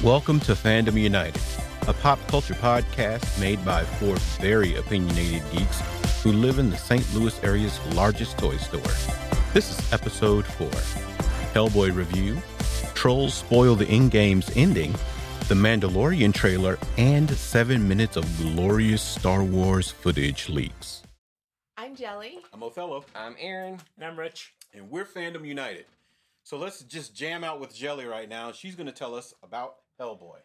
Welcome to Fandom United, a pop culture podcast made by four very opinionated geeks who live in the St. Louis area's largest toy store. This is episode 4, Hellboy review, Trolls spoil the in-game's ending, the Mandalorian trailer, and 7 minutes of glorious Star Wars footage leaks. I'm Jelly. I'm Othello. I'm Aaron. And I'm Rich. And we're Fandom United. So let's just jam out with Jelly right now. She's going to tell us about Hellboy.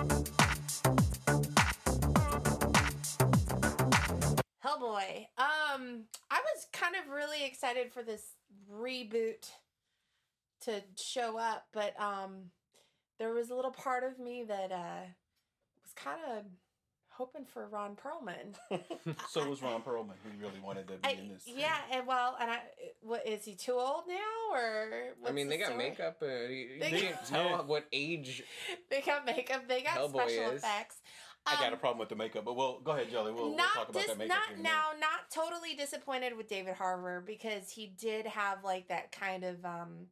Hellboy. I was kind of really excited for this reboot to show up, but there was a little part of me that was kind of hoping for Ron Perlman. So was Ron Perlman, who really wanted to be in this. Yeah, and what is he too old now, or what's they got story? makeup. They didn't tell what age. They got makeup. They got Hellboy special is. effects. I got a problem with the makeup, but go ahead, Jelly. We'll talk about that makeup. Not totally disappointed with David Harbour because he did have like that kind of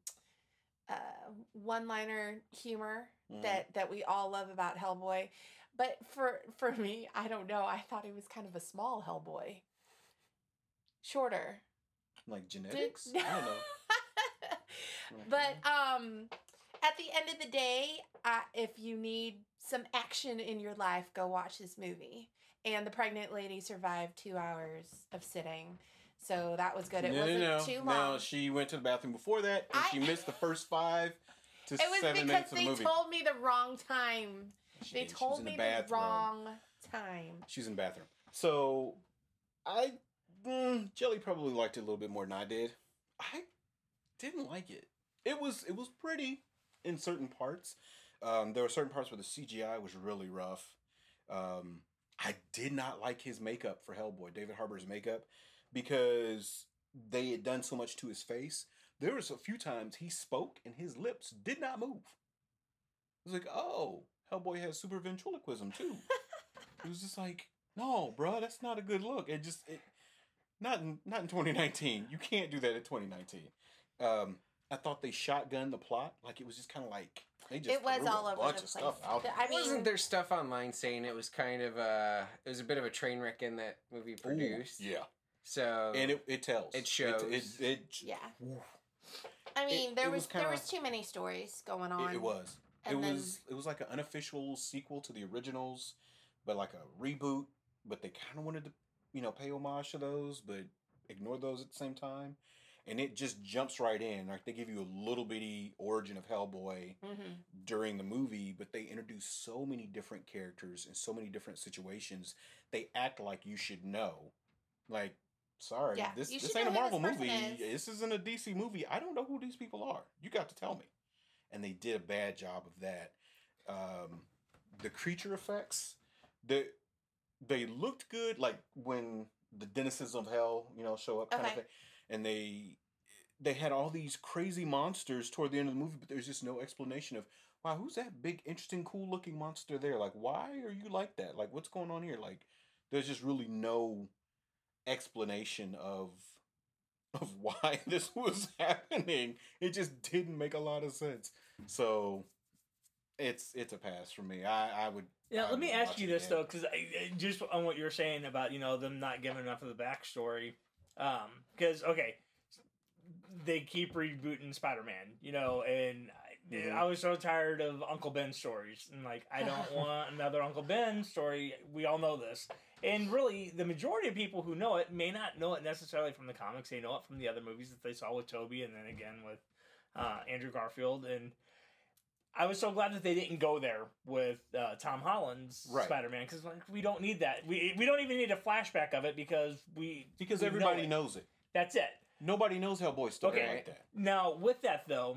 one-liner humor that we all love about Hellboy. But for me, I don't know. I thought he was kind of a small Hellboy, shorter, like genetics. I don't know. But at the end of the day, if you need some action in your life, go watch this movie. And the pregnant lady survived 2 hours of sitting, so that was good. It wasn't too long. No, she went to the bathroom before that, and she missed the first 5 to 7 minutes of the movie. It was because they told me the wrong time. They told me the wrong time. She's in the bathroom. So, Jelly probably liked it a little bit more than I did. I didn't like it. It was pretty in certain parts. There were certain parts where the CGI was really rough. I did not like his makeup for Hellboy, David Harbour's makeup, because they had done so much to his face. There was a few times he spoke and his lips did not move. It was like, oh, Hellboy has super ventriloquism too. It was just like, no, bro, that's not a good look. Not in 2019. You can't do that in 2019. I thought they shotgunned the plot. Like, it was just kind of like they just it was threw all a over bunch the of place. stuff out there. I mean, Wasn't there stuff online saying it was kind of it was a bit of a train wreck in that movie produced? Ooh, yeah. So And it tells. It shows. Yeah. I mean, there was too many stories going on. It was. And It was like an unofficial sequel to the originals, but like a reboot. But they kind of wanted to, pay homage to those, but ignore those at the same time. And it just jumps right in. Like, they give you a little bitty origin of Hellboy during the movie, but they introduce so many different characters in so many different situations. They act like you should know. Like, sorry, this ain't a Marvel movie. This isn't a DC movie. I don't know who these people are. You got to tell me. And they did a bad job of that. The creature effects, they looked good, like when the denizens of hell, show up kind of thing. And they had all these crazy monsters toward the end of the movie, but there's just no explanation of, wow, who's that big, interesting, cool-looking monster there? Like, why are you like that? Like, what's going on here? Like, there's just really no explanation of why this was happening. It just didn't make a lot of sense. So it's a pass for me. I would. Yeah, let me ask you this again. though, because just on what you're saying about them not giving enough of the backstory, because they keep rebooting Spider-Man, and I was so tired of Uncle Ben stories, and like I don't want another Uncle Ben story. We all know this. And really, the majority of people who know it may not know it necessarily from the comics. They know it from the other movies that they saw with Tobey and then again with Andrew Garfield. And I was so glad that they didn't go there with Tom Holland's Spider-Man, because we don't need that. We don't even need a flashback of it because everybody knows it. That's it. Nobody knows Hellboy's story like that. Now, with that though,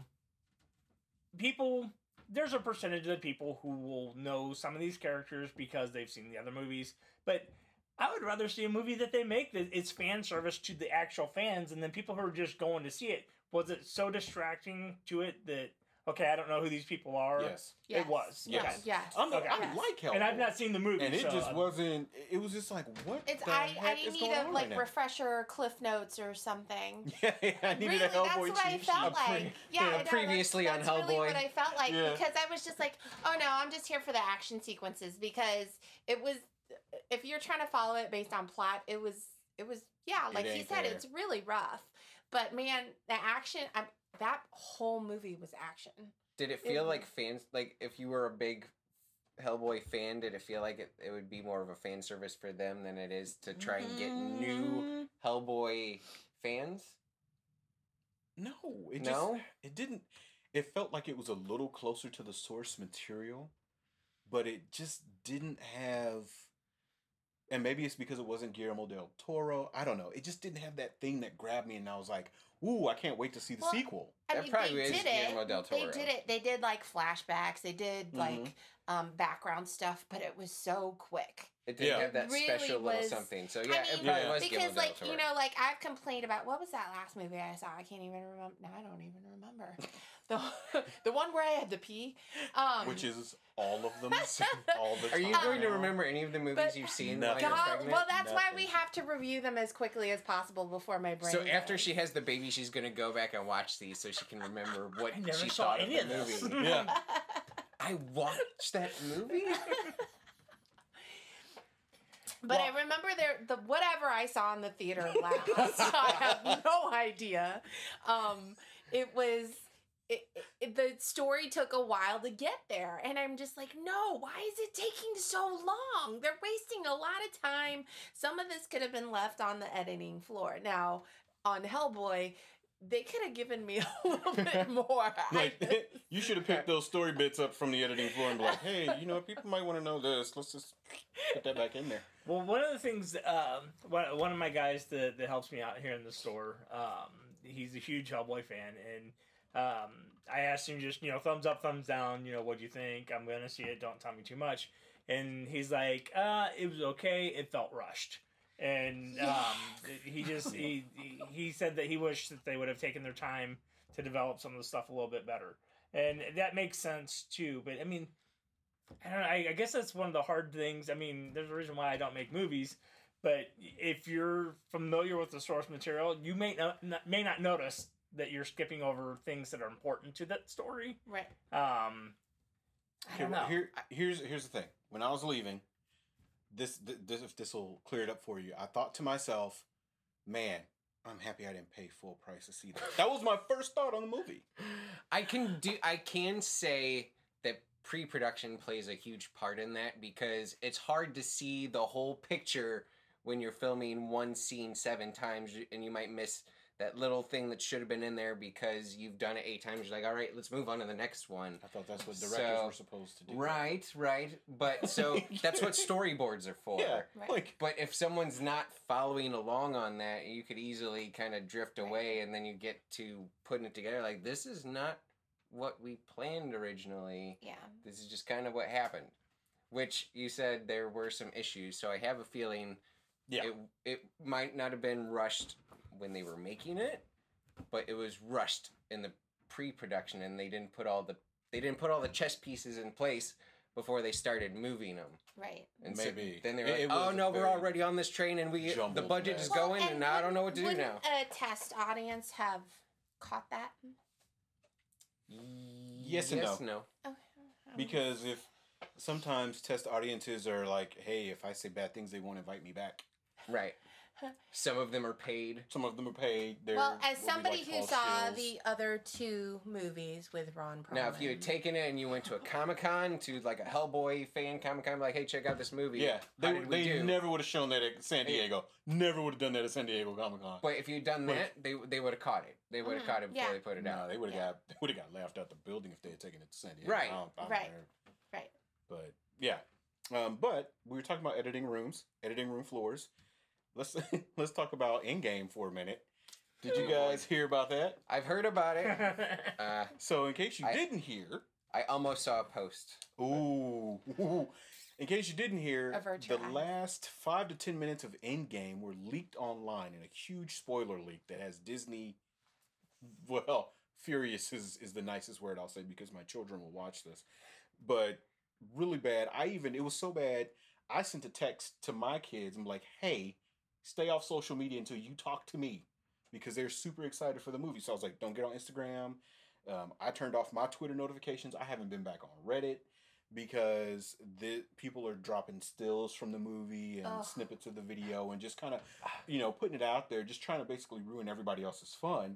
there's a percentage of people who will know some of these characters because they've seen the other movies, but I would rather see a movie that they make that it's fan service to the actual fans, and then people who are just going to see it. Was it so distracting to it that okay, I don't know who these people are. Yes. Yes. It was. Yes. Okay. Yes. I'm Okay. I Yes. like Hellboy. And I've not seen the movie. And it so just I'm- wasn't. It was just like, what It's the I heck is need going a on like right now? refresher Cliff Notes or something. Yeah, I needed Really, a Hellboy that's what I cheat felt sheet. like. Yeah, I know, previously on that's really Hellboy. what I felt like Yeah. because I was just like, oh no, I'm just here for the action sequences because it was. If you're trying to follow it based on plot, it was yeah, like he ain't said, there. it's really rough. But man, the action, that whole movie was action. Did it feel It- like fans, like if you were a big Hellboy fan, did it feel like it would be more of a fan service for them than it is to try and get new Hellboy fans? No, it No? just it didn't. It felt like it was a little closer to the source material, but it just didn't have. And maybe it's because it wasn't Guillermo del Toro. I don't know. It just didn't have that thing that grabbed me, and I was like, "Ooh, I can't wait to see the Well, sequel." I That mean, probably they is did Guillermo del it. They Toro. did it. They did like flashbacks. They did like background stuff, but it was so quick. It didn't Yeah. have that Really special little was- something. So I yeah, it mean, probably Yeah. was because Guillermo like del you Toro. know, like I've complained about what was that last movie I saw? I can't even remember. Now I don't even remember. The one where I had to pee. Which is all of them, all the Are you time going to now. remember any of the movies But- you've seen No. while you're God, pregnant? well, that's why we Nothing. have to review them as quickly as possible before my brain. So after goes. she has the baby, she's gonna go back and watch these so she can remember what I never she saw thought any of the of this. movie. Yeah. I watched that movie. But Well- I remember the whatever I saw in the theater last. I have no idea. It was the story took a while to get there, and I'm just like, no, why is it taking so long? They're wasting a lot of time. Some of this could have been left on the editing floor. Now on Hellboy, they could have given me a little bit more. Like, you should have picked those story bits up from the editing floor and be like, "Hey, you know, people might want to know this. Let's just put that back in there." Well, one of the things, one of my guys that helps me out here in the store, he's a huge Hellboy fan, and I asked him just, thumbs up, thumbs down, what do you think? I'm going to see it, don't tell me too much. And he's like, it was okay, it felt rushed. And he said that he wished that they would have taken their time to develop some of the stuff a little bit better. And that makes sense, too. But, I mean, I don't know. I guess that's one of the hard things. I mean, there's a reason why I don't make movies, but if you're familiar with the source material, you may not notice that you're skipping over things that are important to that story. Right. I Okay, don't know. here's the thing. When I was leaving, this if this will clear it up for you, I thought to myself, "Man, I'm happy I didn't pay full price to see that." That was my first thought on the movie. I can say that pre-production plays a huge part in that because it's hard to see the whole picture when you're filming one scene 7 times and you might miss that little thing that should have been in there because you've done it 8 times. You're like, all right, let's move on to the next one. I thought that's what directors So, were supposed to do. Right. But so that's what storyboards are for. Yeah, Right. like But if someone's not following along on that, you could easily kind of drift away and then you get to putting it together like, this is not what we planned originally. Yeah. This is just kind of what happened. Which you said there were some issues, so I have a feeling yeah, it might not have been rushed when they were making it, but it was rushed in the pre-production and they didn't put all the chess pieces in place before they started moving them. Right. And Maybe. so then they were It like, was "Oh a no, we're very already on this train and the jumbled budget mess. is going, and now I don't know what to do wouldn't now." a test audience have caught that? Yes and yes, no. Okay. because if sometimes test audiences are like, "Hey, if I say bad things, they won't invite me back." Right. Some of them are paid. Some of them are paid. They're Well, as what we somebody like to who call saw shills. the other 2 movies with Ron Perlman. Now, if you had taken it and you went to a Comic-Con, to like a Hellboy fan Comic-Con, like, "Hey, check out this movie." Yeah, How did we they do? never would have shown that at San Diego. Never would have done that at San Diego Comic Con. But if you'd done that, they would have caught it. They would have caught it before Yeah. they put it No, out. they would have Yeah. got laughed out the building if they had taken it to San Diego. Right. I don't Right. know. Right. But yeah, but we were talking about editing rooms, editing room floors. Let's let's talk about Endgame for a minute. Did you guys hear about that? I've heard about it. So in case you I- didn't hear, I almost saw a post. ooh, in case you didn't hear, Avert the your eyes. last 5 to 10 minutes of Endgame were leaked online in a huge spoiler leak that has Disney, well, furious is the nicest word I'll say because my children will watch this. But really bad. It was so bad, I sent a text to my kids. I'm like, hey, stay off social media until you talk to me because they're super excited for the movie. So I was like, don't get on Instagram. I turned off my Twitter notifications. I haven't been back on Reddit because the people are dropping stills from the movie and snippets of the video and just kind of, putting it out there, just trying to basically ruin everybody else's fun.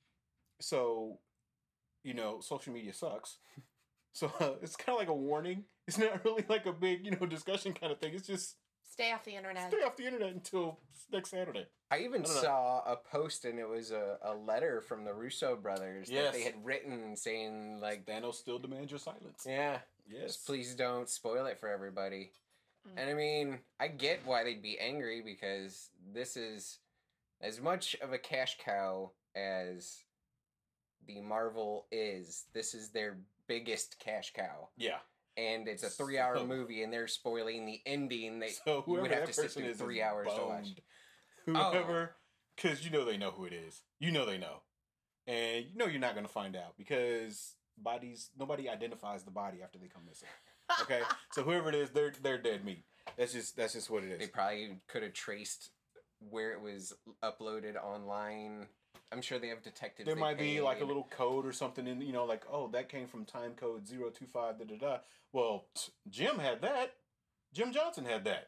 So, social media sucks. So it's kind of like a warning. It's not really like a big, discussion kind of thing. It's just Stay off the internet. stay off the internet until next Saturday. I even I don't know. saw a post, and it was a letter from the Russo brothers that Yes. they had written saying, like, Thanos still demands your silence. yeah, Yes. just please don't spoil it for everybody. Mm. And I mean, I get why they'd be angry because this is as much of a cash cow as the Marvel is. This is their biggest cash cow. Yeah. And it's a 3-hour So- movie, and they're spoiling the ending that So you whoever would have that to sit person through is 3 hours to watch. boned. Whoever, because they know who it is. They know. And you're not going to find out because nobody identifies the body after they come missing. Okay? So whoever it is, they're dead meat. That's just what it They is. probably could have traced where it was uploaded online. I'm sure they have detectives. There they might be like a paid. little code or something in, like, oh, that came from time code 025, da da da. Well, Jim had that. Jim Johnson had that.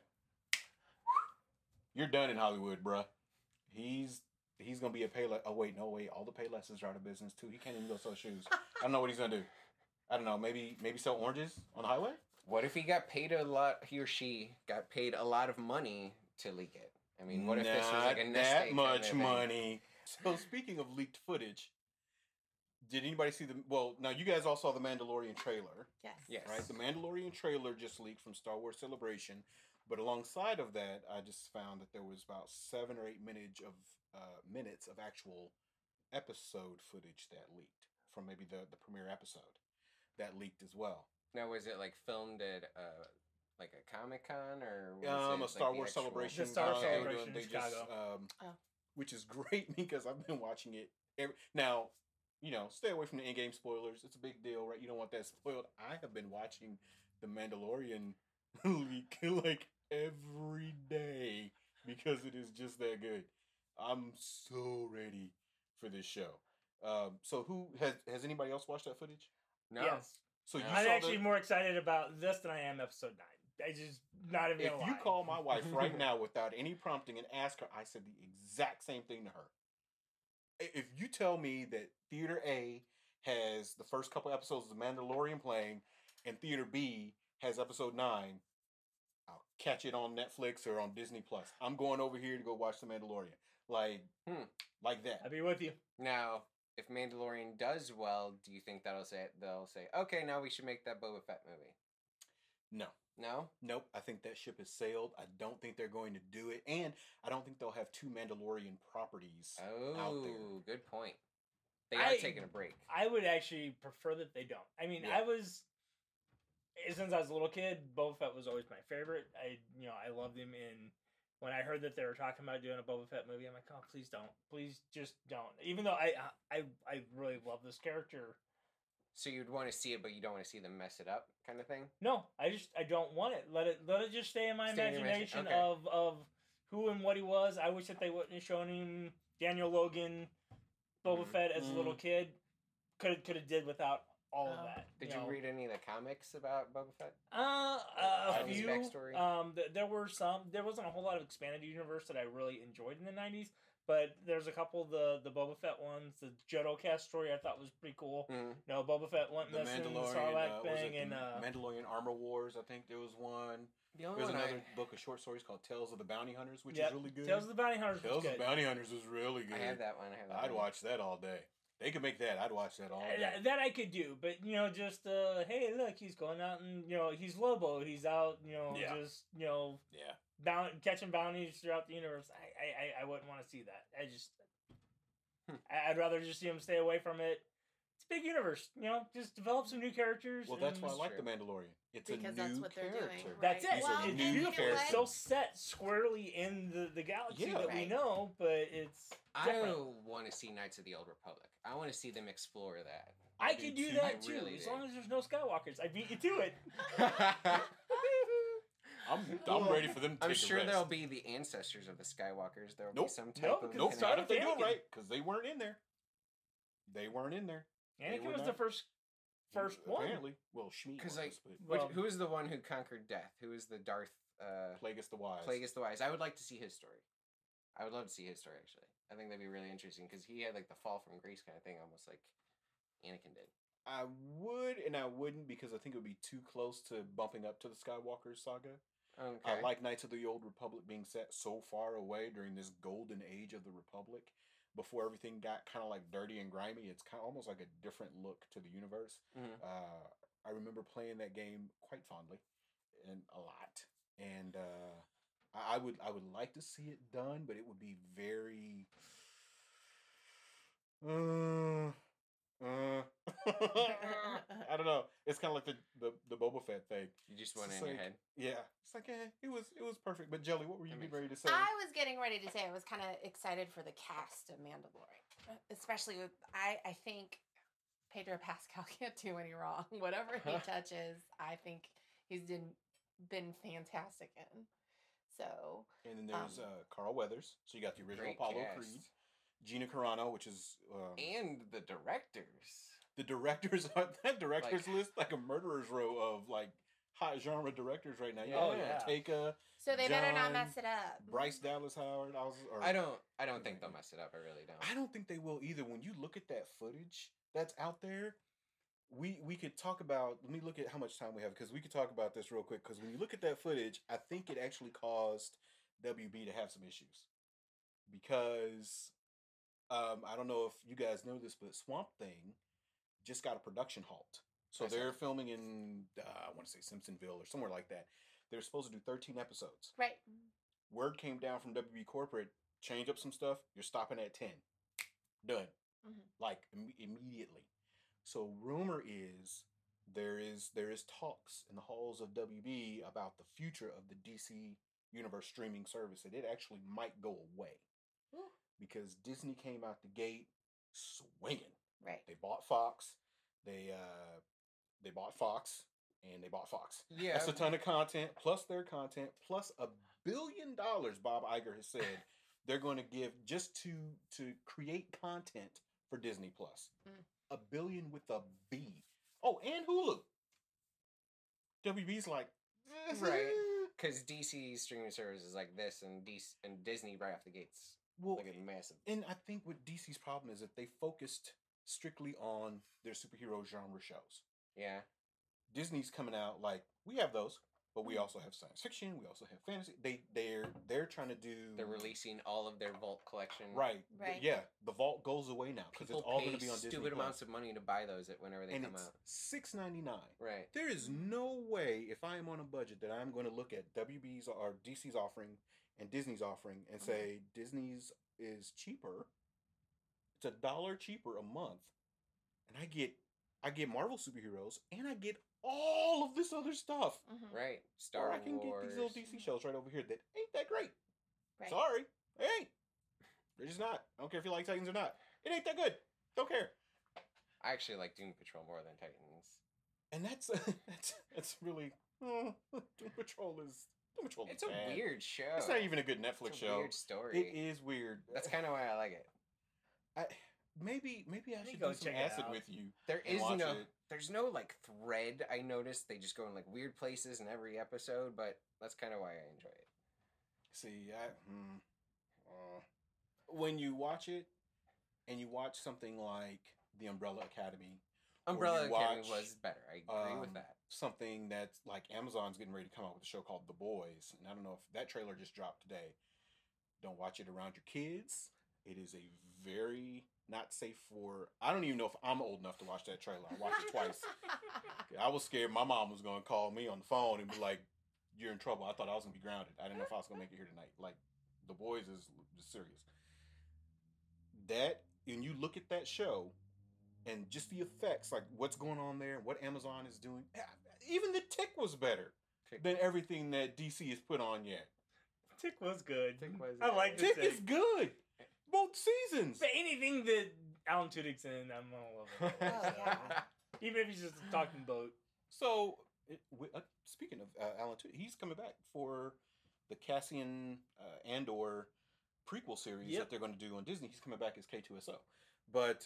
You're done in Hollywood, bruh. He's gonna be a Payless. Oh wait, no wait. All the Paylesses are out of business too. He can't even go sell shoes. I don't know what he's gonna do. I don't know. Maybe sell oranges on the highway. What if he got paid a lot? He or she got paid a lot of money to leak it. I mean, what if this was like a Not nest that egg much kind of thing? money? So speaking of leaked footage, did anybody see the? Well, now you guys all saw the Mandalorian trailer. Yes. Yes. Right, the Mandalorian trailer just leaked from Star Wars Celebration, but alongside of that, I just found that there was about 7 or 8 minutes of actual episode footage that leaked from maybe the premiere episode that leaked as well. Now, was it like filmed at like a Comic-Con or was it, A like, Star the Wars actual- Celebration, The Star Wars they were Celebration in they Chicago. which is great because I've been watching it now. Stay away from the in-game spoilers. It's a big deal, right? You don't want that spoiled. I have been watching the Mandalorian leak like every day because it is just that good. I'm so ready for this show. So who has anybody else watched that footage? No. Yes. So you I'm saw actually more excited about this than I am episode 9. I just not even If gonna you lie. call my wife right now without any prompting and ask her, I said the exact same thing to her. If you tell me that Theater A has the first couple episodes of The Mandalorian playing and Theater B has episode 9, I'll catch it on Netflix or on Disney Plus. I'm going over here to go watch The Mandalorian. Like that. I'll be with you. Now, if Mandalorian does well, do you think they'll say, okay, now we should make that Boba Fett movie? No. No? Nope. I think that ship has sailed. I don't think they're going to do it. And I don't think they'll have 2 Mandalorian properties out there. Oh, good point. They are taking a break. I would actually prefer that they don't. I mean, Yeah. since I was a little kid, Boba Fett was always my favorite. I loved him. And when I heard that they were talking about doing a Boba Fett movie, I'm like, oh, please don't, please just don't. Even though I really love this character. So you'd want to see it, but you don't want to see them mess it up, kind of thing. No, I don't want it. Let it just stay in my Stay in your imagination okay. of who and what he was. I wish that they wouldn't have shown him Daniel Logan, Boba Mhm. Fett as a little kid. Could have did without all of that. Did you know. read any of the comics about Boba Fett? A his few. backstory? There were some. There wasn't a whole lot of expanded universe that I really enjoyed in the '90s. But there's a couple of the Boba Fett ones. The Jodo Cast story I thought was pretty cool. Mhm. No, Boba Fett went The missing, the Mandalorian, Sarlacc was it thing, the and Mandalorian Armor Wars, I think there was one. The only There's one another book of short stories called Tales of the Bounty Hunters, which Yep. is really good. Tales of the Bounty Hunters was Tales of good. the Bounty Hunters was really good. I have that one. I'd watch that all day. They could make that. I'd watch that all day. That I could do, but just hey, look, he's going out and he's Lobo. He's out, Yeah. just Yeah. catching bounties throughout the universe. I wouldn't want to see that. I'd rather just see him stay away from it. a big universe. You know, just develop some new characters. Well, that's why I That's like true. The Mandalorian. It's Because a new that's what they're doing, character. right? That's it. These are Well, It's and new you know beautiful. what? It's characters. still set squarely in the galaxy Yeah. that we Right. know, but it's I different. want to see Knights of the Old Republic. I want to see them explore that. I do can do too. that I too, really as do. long as there's no Skywalkers. I beat you to it. I'm ready for them to I'm take a sure rest. there'll be the ancestors of the Skywalkers. There'll be Nope. some type Nope, of because Nope, it's not not if they do it Anakin. right, because they weren't in there. They weren't in there. Anakin were was the not. first one. Apparently. Well, Shmi Because was, like, but Well- who is the one who conquered death? Who is the Darth Plagueis the Wise. Plagueis the Wise? I would like to see his story. I would love to see his story actually. I think that'd be really interesting because he had like the fall from grace kind of thing, almost like Anakin did. I would and I wouldn't because I think it would be too close to bumping up to the Skywalker saga. Okay. I like Knights of the Old Republic being set so far away during this golden age of the Republic before everything got kind of like dirty and grimy. It's kind of almost like a different look to the universe. Mhm. I remember playing that game quite fondly and a lot. And I would like to see it done, but it would be very I don't know. It's kind of like the Boba Fett thing. You just It's want it just in your like- head. Yeah, it's like it was perfect. But Jelly, what were you That getting makes ready to say? I was getting ready to say I was kind of excited for the cast of Mandalorian, especially with I think Pedro Pascal can't do any wrong. Whatever he touches, I think he's been fantastic in. So And then there's Carl Weathers. So you got the original Great Apollo cast. Creed, Gina Carano, which is And the directors. the directors. That directors Like- list like a murderer's row of like hot genre directors right now. You Oh, got yeah. Taika, so they better not John, mess it up. Bryce Dallas Howard. I don't think they'll mess it up. I really don't. I don't think they will either. When you look at that footage that's out there, we could talk about. Let me look at how much time we have because we could talk about this real quick. Because when you look at that footage, I think it actually caused WB to have some issues because I don't know if you guys know this, but Swamp Thing just got a production halt. So I saw they're that. filming in I want to say Simpsonville or somewhere like that. They're supposed to do 13 episodes. Right. Word came down from WB Corporate, change up some stuff. You're stopping at 10. Done. Mhm. Like immediately. So rumor is there is talks in the halls of WB about the future of the DC Universe streaming service, and it actually might go away Ooh. because Disney came out the gate swinging. Right. They bought Fox. They bought Fox, and they bought Fox. Yeah. That's a ton of content, plus their content, plus $1 billion. Bob Iger has said they're going to give just to create content for Disney Plus. Mm. $1 billion with a B. Oh, and Hulu. WB's like, Right. Because DC streaming services like this and Disney right off the gates, Well, like a massive. and I think what DC's problem is that they focused strictly on their superhero genre shows. Yeah. Disney's coming out like we have those, but we also have science fiction. We also have fantasy. They're trying to do. They're releasing all of their Vault collection. Right. Right. Yeah. The vault goes away now because People it's all pay going to be on stupid Disney amounts Plus. of money to buy those whenever they And come it's out. $6.99. Right. There is no way if I am on a budget that I'm going to look at WB's or DC's offering and Disney's offering and say Disney's is cheaper. It's $1 cheaper a month, and I get Marvel superheroes and I get all of this other stuff. Mhm. Right. Star Or I can Wars. get these little DC shows right over here that ain't that great. Right. Sorry, they ain't. They're just not. I don't care if you like Titans or not. It ain't that good. Don't care. I actually like Doom Patrol more than Titans. And that's that's really Doom Patrol is It's a bad. weird show. It's not even a good Netflix It's a show. weird story. It is weird. That's kind of why I like it. Maybe I me should go do some check it acid out. with you. There and is watch no, it. there's no like thread. I noticed they just go in like weird places in every episode, but that's kind of why I enjoy it. See, when you watch it and you watch something like The Umbrella Academy, Umbrella you Academy watch, was better. I agree with that. something that's like Amazon's getting ready to come out with a show called The Boys, and I don't know if that trailer just dropped today. Don't watch it around your kids. It is a very not safe for. I don't even know if I'm old enough to watch that trailer. I watched it twice. I was scared my mom was going to call me on the phone and be like, "You're in trouble." I thought I was going to be grounded. I didn't know if I was going to make it here tonight. Like, The Boys is serious. That, and you look at that show, and just the effects, like what's going on there, what Amazon is doing. Even the Tick was better than everything that DC has put on yet. Tick was good. Tick was I like the Tick is good. Both seasons. But anything that Alan Tudyk's in, I'm all over. Oh, yeah. Even if he's just a talking boat. So, speaking of Alan Tudyk, he's coming back for the Cassian Andor prequel series that they're going to do on Disney. He's coming back as K2SO. But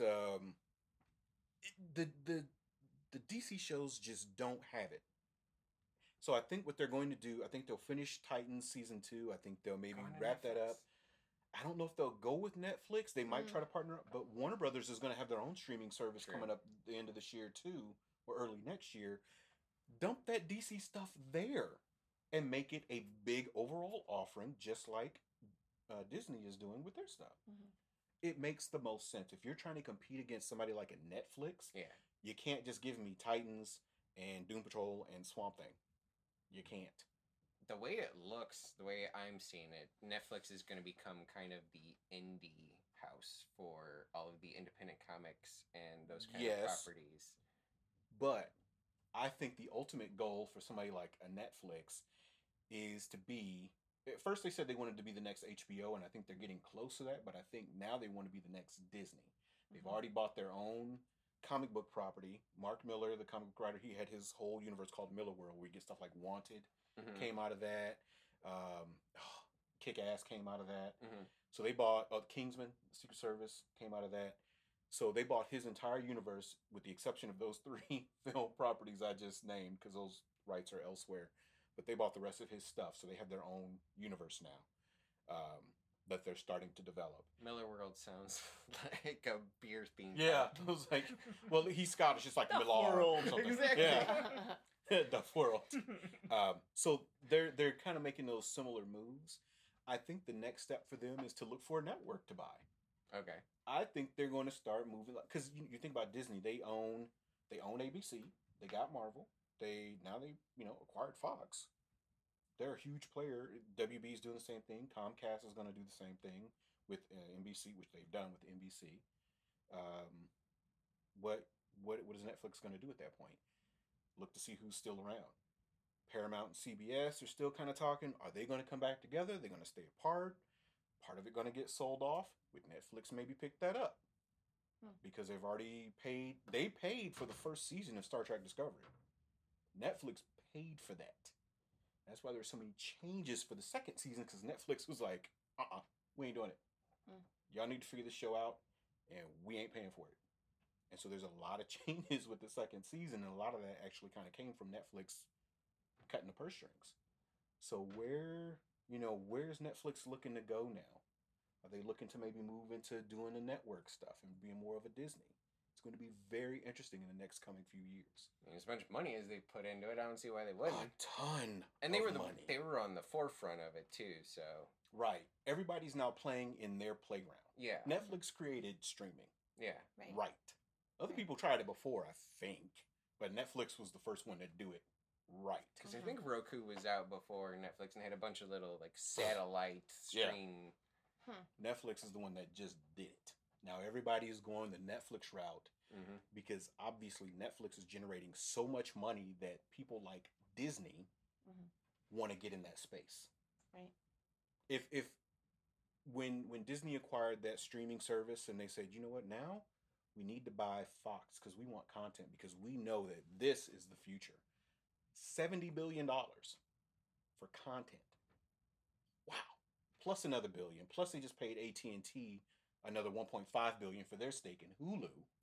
the DC shows just don't have it. So I think what they're going to do, I think they'll finish Titans season 2. I think they'll maybe wrap that up. I don't know if they'll go with Netflix. They might try to partner up, but Warner Brothers is going to have their own streaming service coming up the end of this year too, or early next year. Dump that DC stuff there and make it a big overall offering, just like Disney is doing with their stuff. It makes the most sense. If you're trying to compete against somebody like a Netflix, you can't just give me Titans and Doom Patrol and Swamp Thing. You can't. The way it looks, the way I'm seeing it, Netflix is going to become kind of the indie house for all of the independent comics and those kind of properties. But I think the ultimate goal for somebody like a Netflix is to be... At first they said they wanted to be the next HBO, and I think they're getting close to that, but I think now they want to be the next Disney. They've already bought their own comic book property. Mark Miller, the comic book writer, he had his whole universe called Miller World, where you get stuff like Wanted, came out of that. Kick-Ass came out of that. So they bought Kingsman, Secret Service, came out of that. So they bought his entire universe, with the exception of those 3 film properties I just named, because those rights are elsewhere. But they bought the rest of his stuff, so they have their own universe now that they're starting to develop. Miller World sounds like a beer's being I was like, well, he's Scottish, it's like Miller World. or something. Exactly. Yeah. Duff World. So they're kind of making those similar moves. I think the next step for them is to look for a network to buy. Okay. I think they're going to start moving, because you think about Disney, they own ABC, they got Marvel, they acquired Fox. They're a huge player. WB is doing the same thing. Comcast is going to do the same thing with NBC, which they've done with NBC. What is Netflix going to do at that point? Look to see who's still around. Paramount and CBS are still kind of talking. Are they going to come back together? They're going to stay apart. Part of it going to get sold off. With Netflix, maybe pick that up because they've already paid. They paid for the first season of Star Trek Discovery. Netflix paid for that. That's why there's so many changes for the second season, because Netflix was like, we ain't doing it. Y'all need to figure this show out, and we ain't paying for it. And so there's a lot of changes with the second season, and a lot of that actually kind of came from Netflix cutting the purse strings. So where's Netflix looking to go now? Are they looking to maybe move into doing the network stuff and being more of a Disney? It's going to be very interesting in the next coming few years. I mean, as much money as they put into it, I don't see why they wouldn't. A ton. And they were money. They were on the forefront of it too. So right, everybody's now playing in their playground. Yeah. Netflix created streaming. Yeah. Right. Other people tried it before, I think, but Netflix was the first one to do it right. Because I think Roku was out before Netflix and had a bunch of little like satellite stream. Netflix is the one that just did it. Now everybody is going the Netflix route because obviously Netflix is generating so much money that people like Disney want to get in that space. Right. If when Disney acquired that streaming service and they said, you know what, now we need to buy Fox because we want content, because we know that this is the future. $70 billion for content. Wow. Plus another billion. Plus they just paid AT&T another $1.5 billion for their stake in Hulu.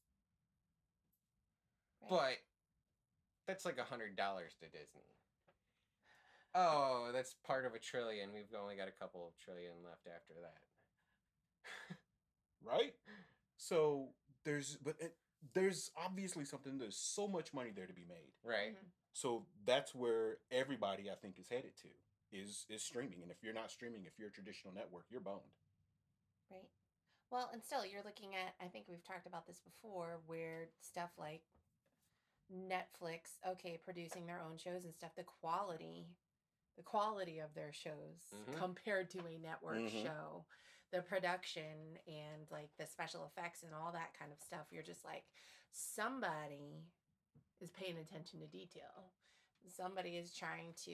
Right. But that's like $100 to Disney. Oh, that's part of $1 trillion. We've only got a couple of trillion left after that. Right? So there's obviously something, there's so much money there to be made. Right. So that's where everybody, I think, is headed to, is streaming. And if you're not streaming, if you're a traditional network, you're boned. Right. Well, and still, you're looking at, I think we've talked about this before, where stuff like Netflix, producing their own shows and stuff, the quality of their shows compared to a network show, the production and like the special effects and all that kind of stuff, you're just like, somebody is paying attention to detail. Somebody is trying to,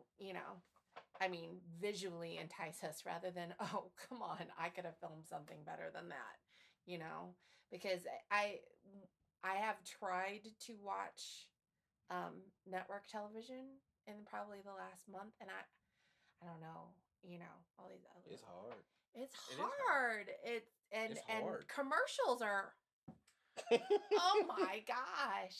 visually entice us rather than, oh, come on, I could have filmed something better than that, because I have tried to watch network television in probably the last month, and I don't know, all these other. It's hard. It's hard. It's hard. Commercials are. Oh my gosh!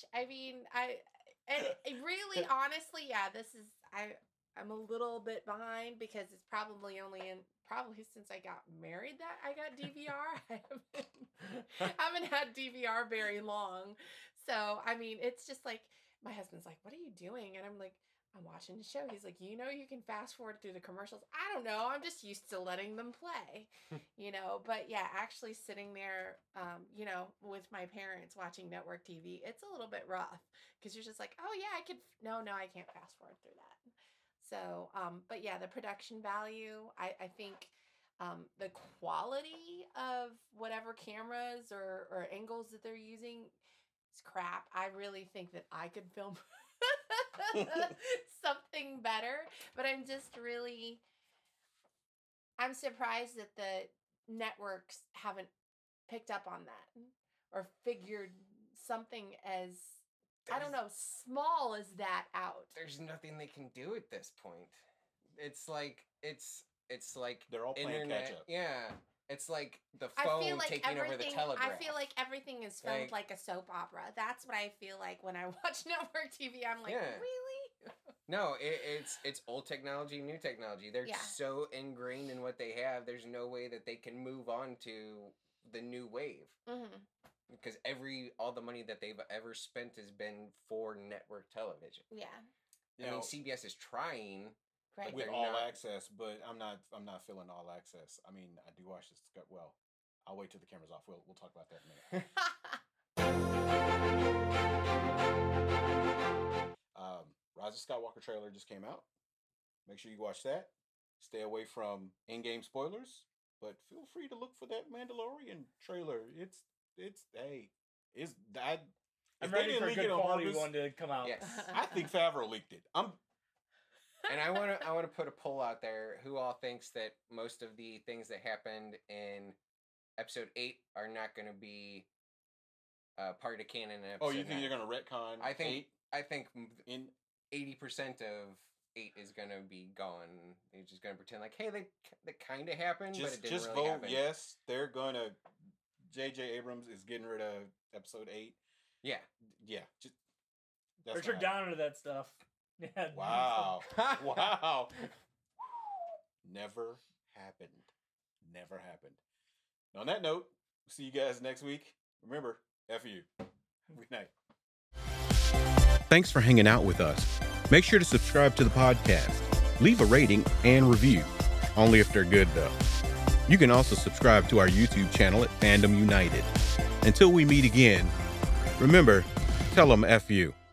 Really, honestly, yeah. I'm a little bit behind because it's probably since I got married that I got DVR. I haven't had DVR very long, so it's just like my husband's like, "What are you doing?" And I'm like, "I'm watching the show." He's like, you can fast forward through the commercials. I don't know. I'm just used to letting them play, But yeah, actually sitting there, with my parents watching network TV, it's a little bit rough because you're just like, oh yeah, no, I can't fast forward through that. So, but yeah, the production value, I think, the quality of whatever cameras or angles that they're using is crap. I really think that I could film something better, but I'm surprised that the networks haven't picked up on that or figured something as small as that out. There's nothing they can do at this point. It's like they're all playing internet, catch up. Yeah. It's like the phone taking over the telegraph. I feel like everything is filmed like a soap opera. That's what I feel like when I watch network TV. I'm like, really? No, it's old technology, new technology. They're so ingrained in what they have. There's no way that they can move on to the new wave. Mm-hmm. Because all the money that they've ever spent has been for network television. Yeah. CBS is trying. Right. With all access, but I'm not feeling all access. I do watch this. Well, I'll wait till the camera's off. We'll talk about that in a minute. Rise of Skywalker trailer just came out. Make sure you watch that. Stay away from in-game spoilers, but feel free to look for that Mandalorian trailer. I'm ready for a good quality one to come out. Yes. I think Favreau leaked it. And I want to put a poll out there. Who all thinks that most of the things that happened in episode 8 are not going to be part of canon in episode 9? You think they're going to retcon? I think in 80% of 8 is going to be gone. They're just going to pretend like, hey, that kind of happened, but it didn't really happen. Yes, they're going to. J.J. Abrams is getting rid of episode 8. Yeah. Richard Donner, that stuff. Yeah. Wow. Wow. Never happened. On that note, we'll see you guys next week. Remember, F you. Good night. Thanks for hanging out with us. Make sure to subscribe to the podcast. Leave a rating and review. Only if they're good, though. You can also subscribe to our YouTube channel at Fandom United. Until we meet again, remember, tell them F you.